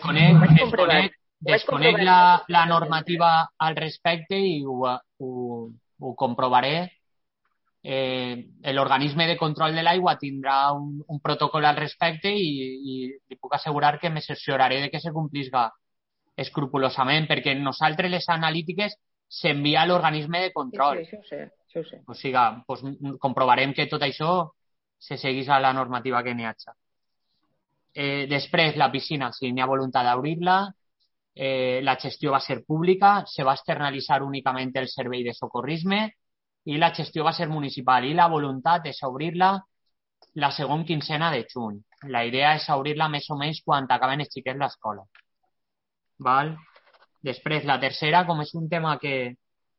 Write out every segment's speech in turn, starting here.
Desconec la normativa al respecte i ho comprovaré. L'organisme de control de l'aigua tindrà un protocol al respecte i li puc assegurar que m'assessoraré de que se complisca escrupolosament, perquè nosaltres les analítiques s'envia a l'organisme de control. Sí, això ho sé. O sigui, doncs, comprovarem que tot això se seguís a la normativa que n'hi haja. Després, la piscina, si n'hi ha voluntat d'obrir-la, la gestió va ser pública, se va externalitzar únicament el servei de socorrisme i la gestió va ser municipal i la voluntat és obrir-la la segona quincena de juny. La idea és obrir-la més o menys quan acaben els xiquets l'escola. Val? Després, la tercera, com és un tema que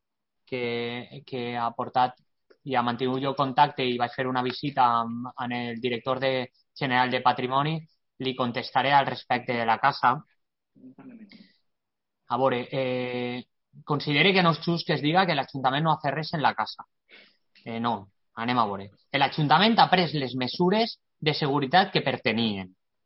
ha portat i ha mantingut jo contacte i vaig fer una visita amb el director general de Patrimoni, li contestaré al respecte de la casa. A veure, considere que no és just que es diga que l'Ajuntament no ha fet res en la casa. No, anem a veure. L'Ajuntament ha pres les mesures de seguretat que pertenien.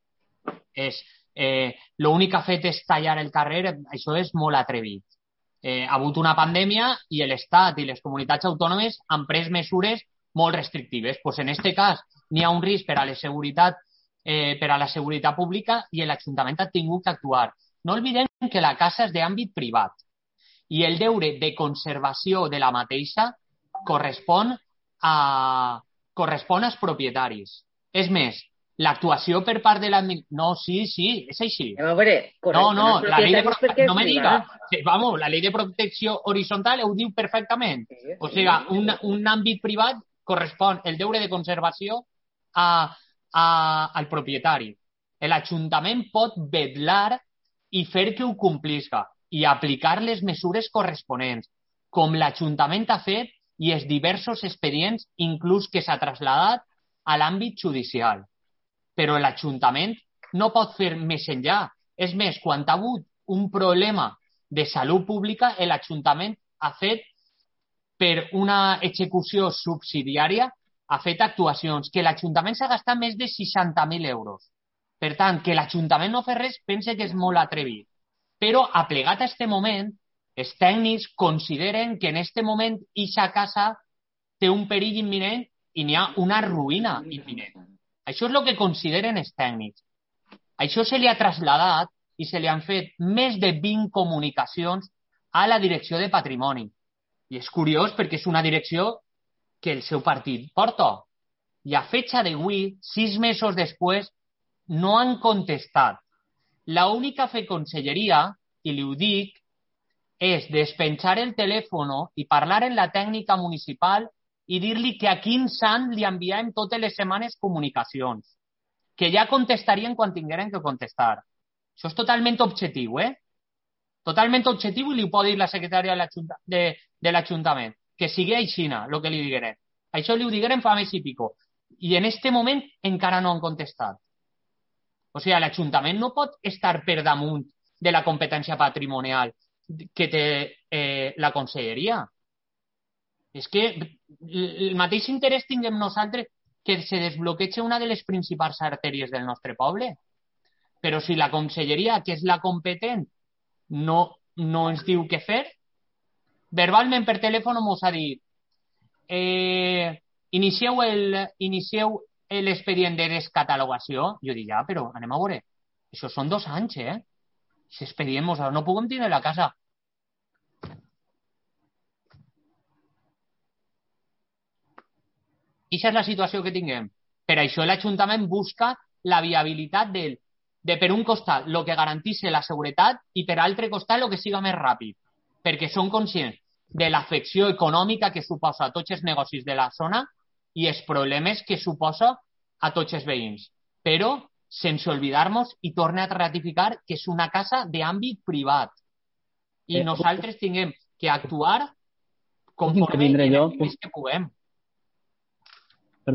L'únic que ha fet és tallar el carrer, això és molt atrevit. Ha hagut una pandèmia i l'Estat i les comunitats autònomes han pres mesures molt restrictives. Pues en aquest cas n'hi ha un risc per a la seguretat pública i l'Ajuntament ha tingut que actuar. No oblidem que la casa és d'àmbit privat i el deure de conservació de la mateixa correspon als propietaris. És més, l'actuació per part de l'administració... No, sí, és així. A veure, no, la llei no me diga. Vamos, la llei de protecció horitzontal ho diu perfectament. O sigui, un àmbit privat correspon el deure de conservació al propietari. L'Ajuntament pot vetllar i fer que ho complisca i aplicar les mesures corresponents, com l'Ajuntament ha fet i els diversos expedients inclús que s'ha traslladat a l'àmbit judicial. Però l'Ajuntament no pot fer més enllà. És més, quan ha hagut un problema de salut pública, l'Ajuntament ha fet, per una execució subsidiària, ha fet actuacions, que l'Ajuntament s'ha gastat més de 60.000 euros. Per tant, que l'Ajuntament no fa res, pense que és molt atrevit. Però, aplegat a aquest moment, els tècnics consideren que en aquest moment aquesta casa té un perill imminent i n'hi ha una ruïna imminent. Això és el que consideren els tècnics. Això se li ha traslladat i se li han fet més de 20 comunicacions a la direcció de Patrimoni. I és curiós perquè és una direcció que el seu partit porta. I a fecha d'avui, 6 mesos després, no han contestat. L'única fe conselleria, i li ho dic, és despenjar el telèfon i parlar en la tècnica municipal i dir-li que a quin sant li enviem totes les setmanes comunicacions, que ja contestarien quan tingueren que contestar. Això és totalment objectiu, Totalment objectiu i li ho pot dir la secretària de l'Ajuntament. Que sigui aixina, el que li digueren. Això li ho digueren fa més i pico. I en aquest moment encara no han contestat. O sigui, l'Ajuntament no pot estar per damunt de la competència patrimonial que té la conselleria. És que el mateix interès tinguem nosaltres que se desbloqueja una de les principals artèries del nostre poble. Però si la conselleria, que és la competent, no ens diu què fer, verbalment per telèfon mos ha dit inicieu l'expedient de descatalogació. Jo dic, ja, però anem a veure, això són 2 anys, Si expedient no puguem tindre la casa. I aquesta és la situació que tinguem. Per això l'Ajuntament busca la viabilitat de per un costat, el que garantisse la seguretat i per altre costat, el que siga més ràpid. Perquè són conscients de l'afecció econòmica que suposa a tots els negocis de la zona i els problemes que suposa a tots els veïns. Però, sense oblidar-nos, i torna a ratificar que és una casa d'àmbit privat. I nosaltres tinguem que actuar conforme que puguem.